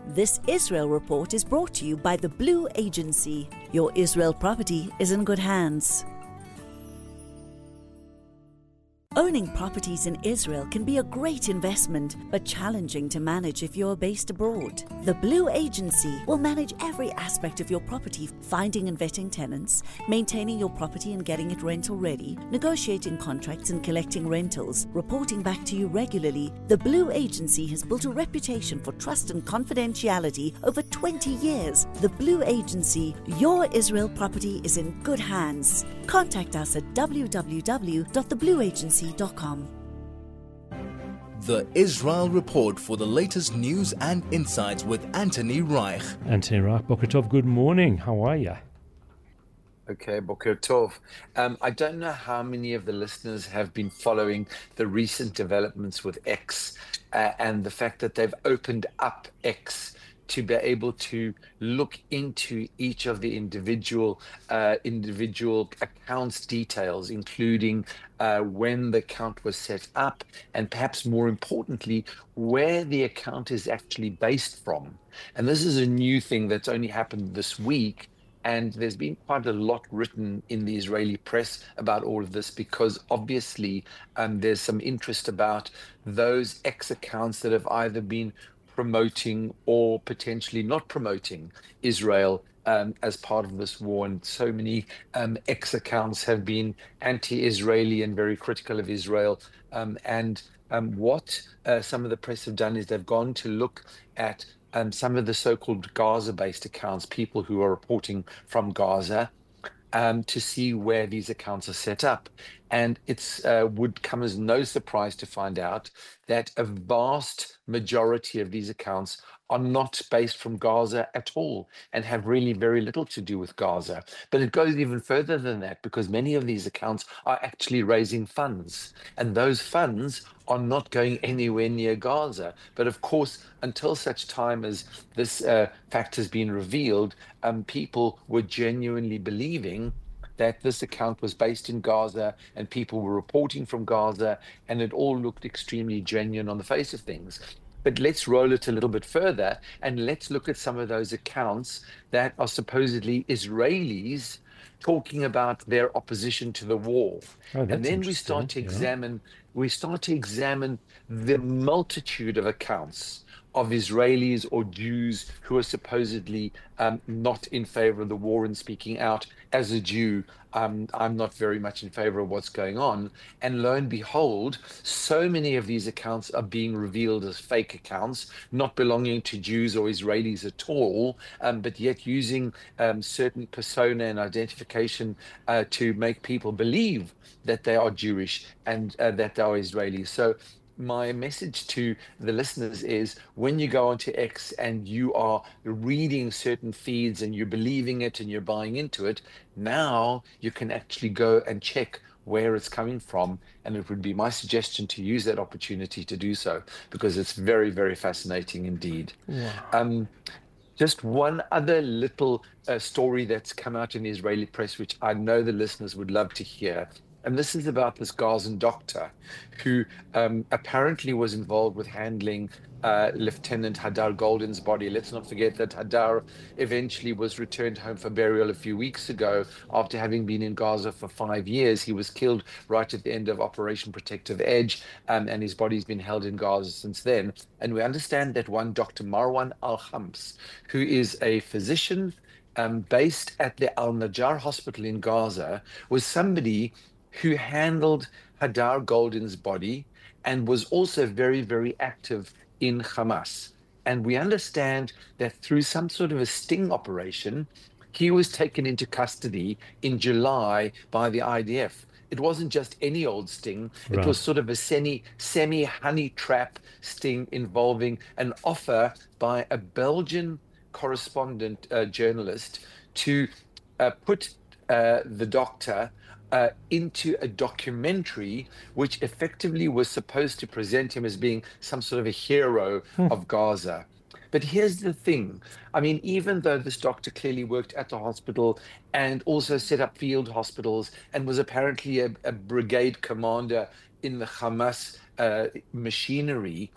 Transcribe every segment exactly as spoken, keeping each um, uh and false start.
This Israel report is brought to you by the Blue Agency. Your Israel property is in good hands. Owning properties in Israel can be a great investment, but challenging to manage if you're based abroad. The Blue Agency will manage every aspect of your property, finding and vetting tenants, maintaining your property and getting it rental ready, negotiating contracts and collecting rentals, reporting back to you regularly. The Blue Agency has built a reputation for trust and confidentiality over twenty years. The Blue Agency, your Israel property is in good hands. Contact us at w w w dot the blue agency dot com. The Israel Report for the latest news and insights with Anthony Reich. Anthony Reich, Boker Tov, good morning. How are you? Okay, Boker Tov. Um, I don't know how many of the listeners have been following the recent developments with X uh, and the fact that they've opened up X to be able to look into each of the individual uh, individual accounts details, including uh, when the account was set up, and perhaps more importantly, where the account is actually based from. And this is a new thing that's only happened this week. And there's been quite a lot written in the Israeli press about all of this, because obviously um, there's some interest about those X accounts that have either been promoting or potentially not promoting Israel um, as part of this war. And so many um, X accounts have been anti-Israeli and very critical of Israel. Um, and um, what uh, some of the press have done is they've gone to look at um, some of the so-called Gaza-based accounts, people who are reporting from Gaza, Um, to see where these accounts are set up. And it's uh, would come as no surprise to find out that a vast majority of these accounts are not based from Gaza at all and have really very little to do with Gaza. But it goes even further than that, because many of these accounts are actually raising funds, and those funds are not going anywhere near Gaza. But of course, until such time as this uh, fact has been revealed, um, people were genuinely believing that this account was based in Gaza and people were reporting from Gaza, and it all looked extremely genuine on the face of things. But let's roll it a little bit further and let's look at some of those accounts that are supposedly Israelis talking about their opposition to the war. Oh, and then we interesting, start to yeah. examine, we start to examine the multitude of accounts of Israelis or Jews who are supposedly um, not in favor of the war and speaking out. As a Jew, um, I'm not very much in favor of what's going on. And lo and behold, so many of these accounts are being revealed as fake accounts, not belonging to Jews or Israelis at all, um, but yet using um, certain persona and identification uh, to make people believe that they are Jewish and uh, that they are Israelis. So my message to the listeners is, when you go onto X and you are reading certain feeds and you're believing it and you're buying into it, now you can actually go and check where it's coming from. And it would be my suggestion to use that opportunity to do so, because it's very, very fascinating indeed. Wow. Um, Just one other little uh, story that's come out in the Israeli press, which I know the listeners would love to hear. And this is about this Gazan doctor who um, apparently was involved with handling uh, Lieutenant Hadar Goldin's body. Let's not forget that Hadar eventually was returned home for burial a few weeks ago after having been in Gaza for five years. He was killed right at the end of Operation Protective Edge, um, and his body's been held in Gaza since then. And we understand that one Doctor Marwan Al-Khams, who is a physician um, based at the Al-Najjar hospital in Gaza, was somebody who handled Hadar Goldin's body and was also very, very active in Hamas. And we understand that through some sort of a sting operation, he was taken into custody in July by the I D F. It wasn't just any old sting. It Right. was sort of a semi, semi-honey trap sting involving an offer by a Belgian correspondent uh, journalist to uh, put uh, the doctor Uh, into a documentary which effectively was supposed to present him as being some sort of a hero Hmm. of Gaza. But here's the thing. I mean, even though this doctor clearly worked at the hospital and also set up field hospitals and was apparently a, a brigade commander in the Hamas uh, machinery,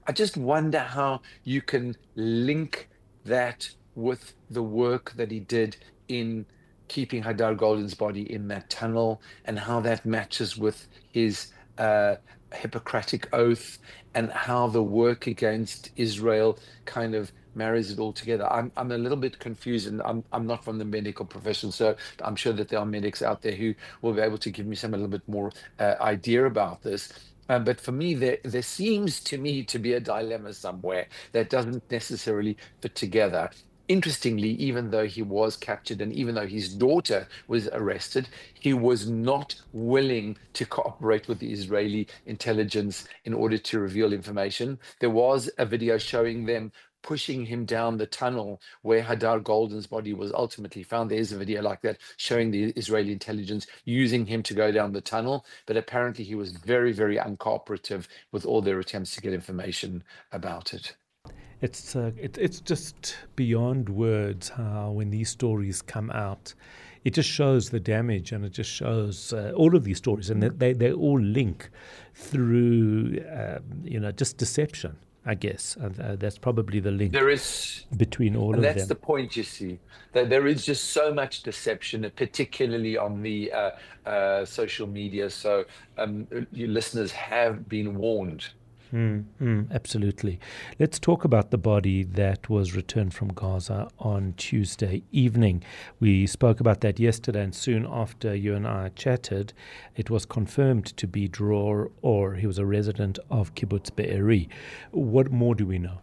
I just wonder how you can link that with the work that he did in keeping Hadar Golden's body in that tunnel, and how that matches with his uh, Hippocratic oath, and how the work against Israel kind of marries it all together. I'm I'm a little bit confused, and I'm I'm not from the medical profession, so I'm sure that there are medics out there who will be able to give me some a little bit more uh, idea about this. Um, but for me, there there seems to me to be a dilemma somewhere that doesn't necessarily fit together. Interestingly, even though he was captured and even though his daughter was arrested, he was not willing to cooperate with the Israeli intelligence in order to reveal information. There was a video showing them pushing him down the tunnel where Hadar Golden's body was ultimately found. There's a video like that showing the Israeli intelligence using him to go down the tunnel, but apparently he was very, very uncooperative with all their attempts to get information about it. It's uh, it, it's just beyond words how when these stories come out, it just shows the damage, and it just shows uh, all of these stories, and they they all link through um, you know just deception, I guess. And uh, that's probably the link There is, between all and of that's them. the point, you see, that there is just so much deception, particularly on the uh, uh, social media. So um, your listeners have been warned. Mm, mm, absolutely. Let's talk about the body that was returned from Gaza on Tuesday evening. We spoke about that yesterday, and soon after you and I chatted, it was confirmed to be Dror Or. He was a resident of Kibbutz Be'eri. What more do we know?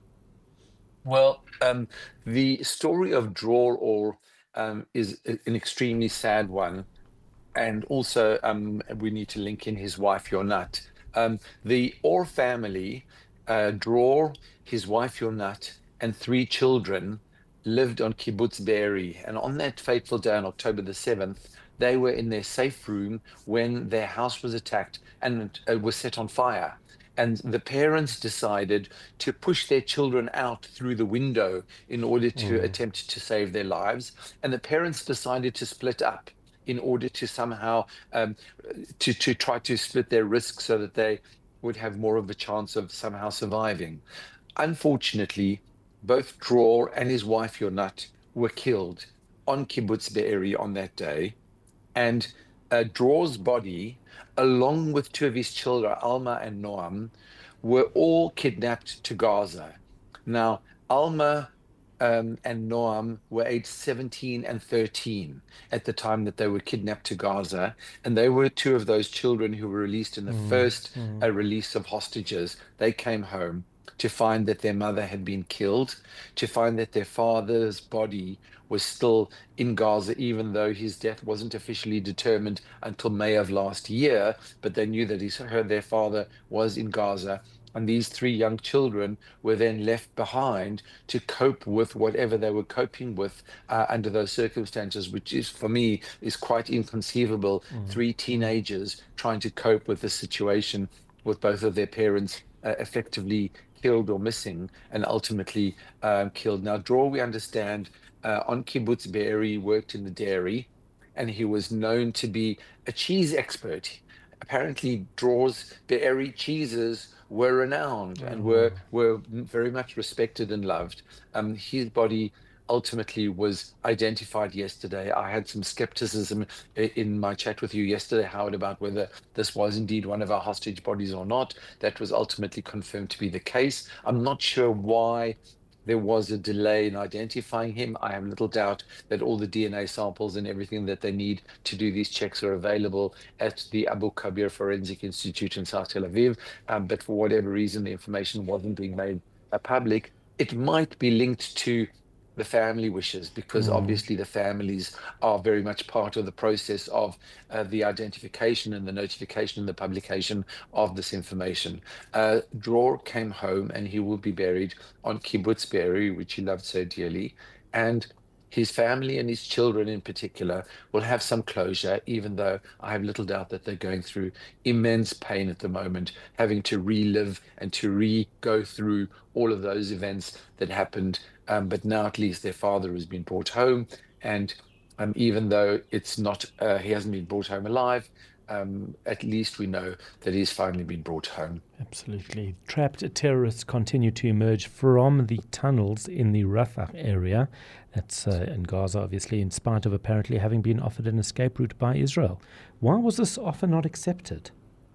Well, um, the story of Dror Or um, is an extremely sad one. And also, um, we need to link in his wife, Yonat. Um, the Or family, uh, Dror, his wife Yonat, and three children lived on Kibbutz Be'eri. And on that fateful day, on October the seventh, they were in their safe room when their house was attacked and uh, was set on fire. And the parents decided to push their children out through the window in order to mm. attempt to save their lives. And the parents decided to split up in order to somehow um, to, to try to split their risk so that they would have more of a chance of somehow surviving. Unfortunately, both Dror and his wife Yonat were killed on Kibbutz Be'eri on that day. And uh, Dror's body, along with two of his children, Alma and Noam, were all kidnapped to Gaza. Now, Alma Um, and Noam were aged seventeen and thirteen at the time that they were kidnapped to Gaza. And they were two of those children who were released in the mm, first mm. Uh, release of hostages. They came home to find that their mother had been killed, to find that their father's body was still in Gaza, even though his death wasn't officially determined until May of last year. But they knew that his, her, their father was in Gaza. And these three young children were then left behind to cope with whatever they were coping with uh, under those circumstances, which is, for me, is quite inconceivable. Mm. Three teenagers trying to cope with the situation with both of their parents uh, effectively killed or missing, and ultimately um, killed. Now, Dror, we understand, uh, on Kibbutz Be'eri, worked in the dairy, and he was known to be a cheese expert. Apparently, Dror's Be'eri cheeses were renowned and were were very much respected and loved. Um, his body ultimately was identified yesterday. I had some skepticism in my chat with you yesterday, Howard, about whether this was indeed one of our hostage bodies or not. That was ultimately confirmed to be the case. I'm not sure why there was a delay in identifying him. I have little doubt that all the D N A samples and everything that they need to do these checks are available at the Abu Kabir Forensic Institute in South Tel Aviv. Um, but for whatever reason, the information wasn't being made uh, public. It might be linked to the family wishes, because mm. obviously the families are very much part of the process of uh, the identification and the notification and the publication of this information. Uh, Dror came home, and he will be buried on Kibbutz Be'eri, which he loved so dearly. And his family and his children in particular will have some closure, even though I have little doubt that they're going through immense pain at the moment, having to relive and to re-go through all of those events that happened. Um, but now at least their father has been brought home. And um, even though it's not, uh, he hasn't been brought home alive, um, at least we know that he's finally been brought home. Absolutely. Trapped terrorists continue to emerge from the tunnels in the Rafah area. That's uh, in Gaza, obviously, in spite of apparently having been offered an escape route by Israel. Why was this offer not accepted?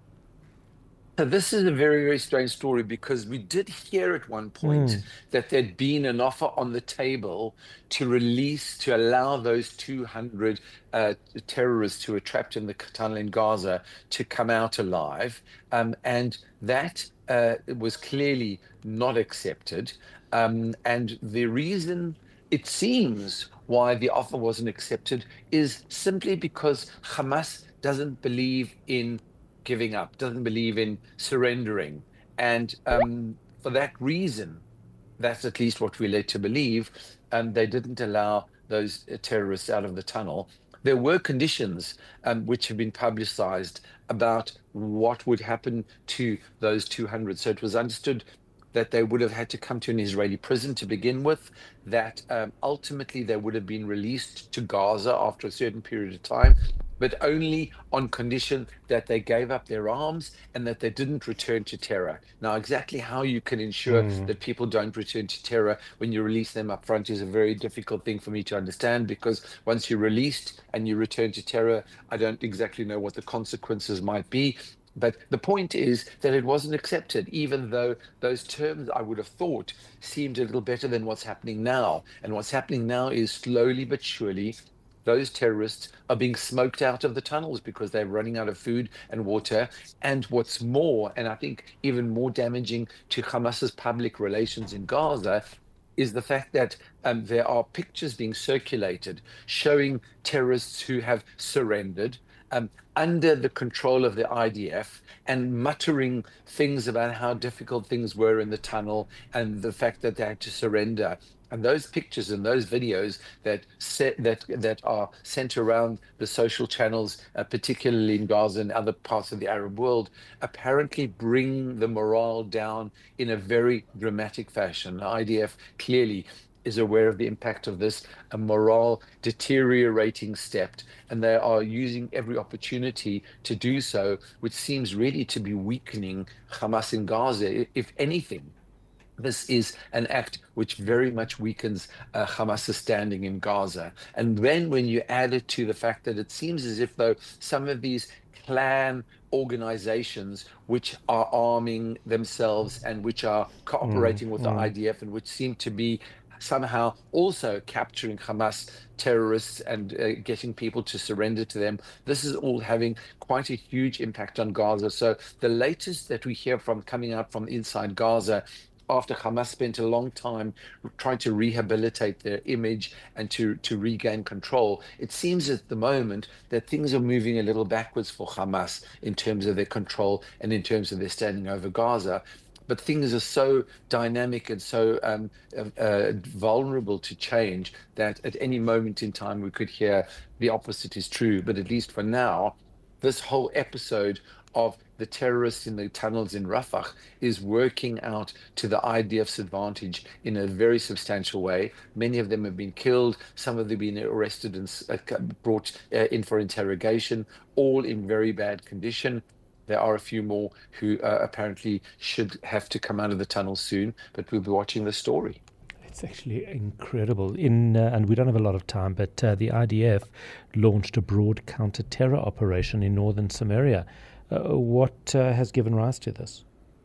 So this is a very, very strange story, because we did hear at one point Mm. that there'd been an offer on the table to release, to allow those two hundred uh, terrorists who were trapped in the tunnel in Gaza to come out alive. Um, and that uh, was clearly not accepted. Um, and the reason it seems why the offer wasn't accepted is simply because Hamas doesn't believe in giving up, doesn't believe in surrendering. And um, for that reason, that's at least what we're led to believe, um, they didn't allow those uh, terrorists out of the tunnel. There were conditions um, which have been publicized about what would happen to those two hundred. So it was understood that they would have had to come to an Israeli prison to begin with, that um, ultimately they would have been released to Gaza after a certain period of time, but only on condition that they gave up their arms and that they didn't return to terror. Now, exactly how you can ensure Mm. that people don't return to terror when you release them up front is a very difficult thing for me to understand, because once you're released and you return to terror, I don't exactly know what the consequences might be. But the point is that it wasn't accepted, even though those terms, I would have thought, seemed a little better than what's happening now. And what's happening now is, slowly but surely, those terrorists are being smoked out of the tunnels because they're running out of food and water. And what's more, and I think even more damaging to Hamas's public relations in Gaza, is the fact that um, there are pictures being circulated showing terrorists who have surrendered um, under the control of the I D F, and muttering things about how difficult things were in the tunnel and the fact that they had to surrender. And those pictures and those videos that set, that that are sent around the social channels, uh, particularly in Gaza and other parts of the Arab world, apparently bring the morale down in a very dramatic fashion. The I D F clearly is aware of the impact of this, a morale deteriorating step, and they are using every opportunity to do so, which seems really to be weakening Hamas in Gaza. If anything, this is an act which very much weakens uh, Hamas's standing in Gaza. And then when you add it to the fact that it seems as if though some of these clan organizations which are arming themselves and which are cooperating Mm, with mm. the I D F and which seem to be somehow also capturing Hamas terrorists and uh, getting people to surrender to them. This is all having quite a huge impact on Gaza. So the latest that we hear from coming out from inside Gaza, after Hamas spent a long time trying to rehabilitate their image and to, to regain control, it seems at the moment that things are moving a little backwards for Hamas in terms of their control and in terms of their standing over Gaza. But things are so dynamic and so um, uh, uh, vulnerable to change that at any moment in time we could hear the opposite is true. But at least for now, this whole episode of the terrorists in the tunnels in Rafah is working out to the I D F's advantage in a very substantial way. Many of them have been killed. Some of them have been arrested and uh, brought uh, in for interrogation, all in very bad condition. There are a few more who uh, apparently should have to come out of the tunnel soon, but we'll be watching the story. It's actually incredible. In uh, and we don't have a lot of time, but uh, the I D F launched a broad counter-terror operation in northern Samaria. Uh, what uh, has given rise to this?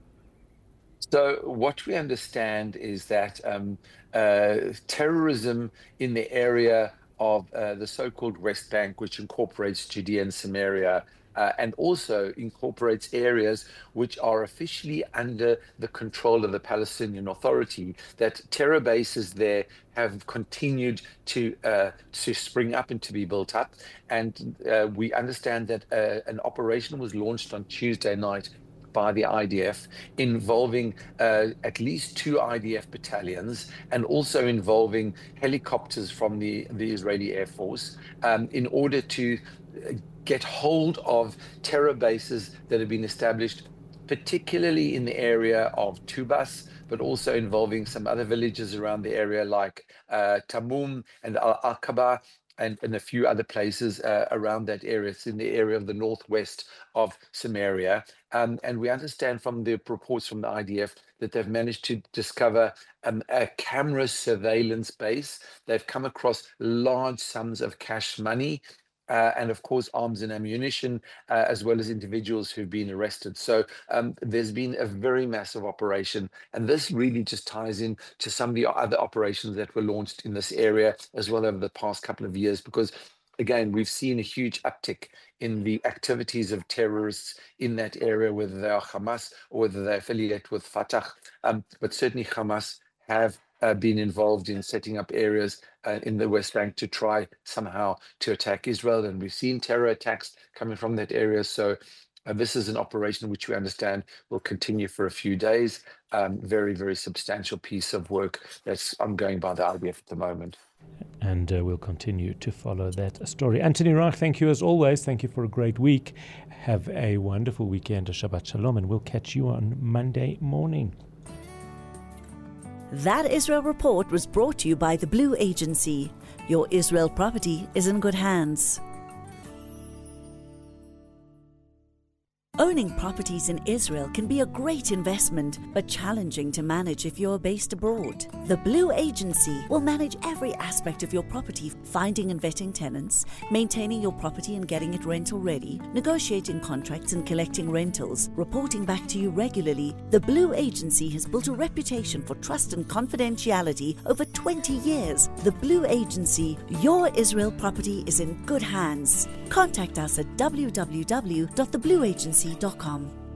So what we understand is that um, uh, terrorism in the area of uh, the so-called West Bank, which incorporates Judea and Samaria, Uh, and also incorporates areas which are officially under the control of the Palestinian Authority, that terror bases there have continued to uh, to spring up and to be built up. And uh, we understand that uh, an operation was launched on Tuesday night by the I D F, involving uh, at least two I D F battalions and also involving helicopters from the, the Israeli Air Force um, in order to get hold of terror bases that have been established, particularly in the area of Tubas, but also involving some other villages around the area like uh, Tamum and Al-Aqaba. and, and a few other places uh, around that area. It's in the area of the northwest of Samaria. Um, and we understand from the reports from the I D F that they've managed to discover um, a camera surveillance base. They've come across large sums of cash money. Uh, and of course, arms and ammunition, uh, as well as individuals who've been arrested. So um, there's been a very massive operation. And this really just ties in to some of the other operations that were launched in this area as well over the past couple of years, because again, we've seen a huge uptick in the activities of terrorists in that area, whether they are Hamas or whether they affiliate with Fatah. Um, but certainly Hamas have Uh, been involved in setting up areas uh, in the West Bank to try somehow to attack Israel. And we've seen terror attacks coming from that area. So uh, this is an operation which we understand will continue for a few days. Um, very, very substantial piece of work that's ongoing by the I D F at the moment. And uh, we'll continue to follow that story. Anthony Reich, thank you as always. Thank you for a great week. Have a wonderful weekend. Shabbat Shalom, and we'll catch you on Monday morning. That Israel Report was brought to you by the Blue Agency. Your Israel property is in good hands. Owning properties in Israel can be a great investment, but challenging to manage if you're based abroad. The Blue Agency will manage every aspect of your property, finding and vetting tenants, maintaining your property and getting it rental ready, negotiating contracts and collecting rentals, reporting back to you regularly. The Blue Agency has built a reputation for trust and confidentiality over twenty years. The Blue Agency, your Israel property is in good hands. Contact us at w w w dot the blue agency dot com.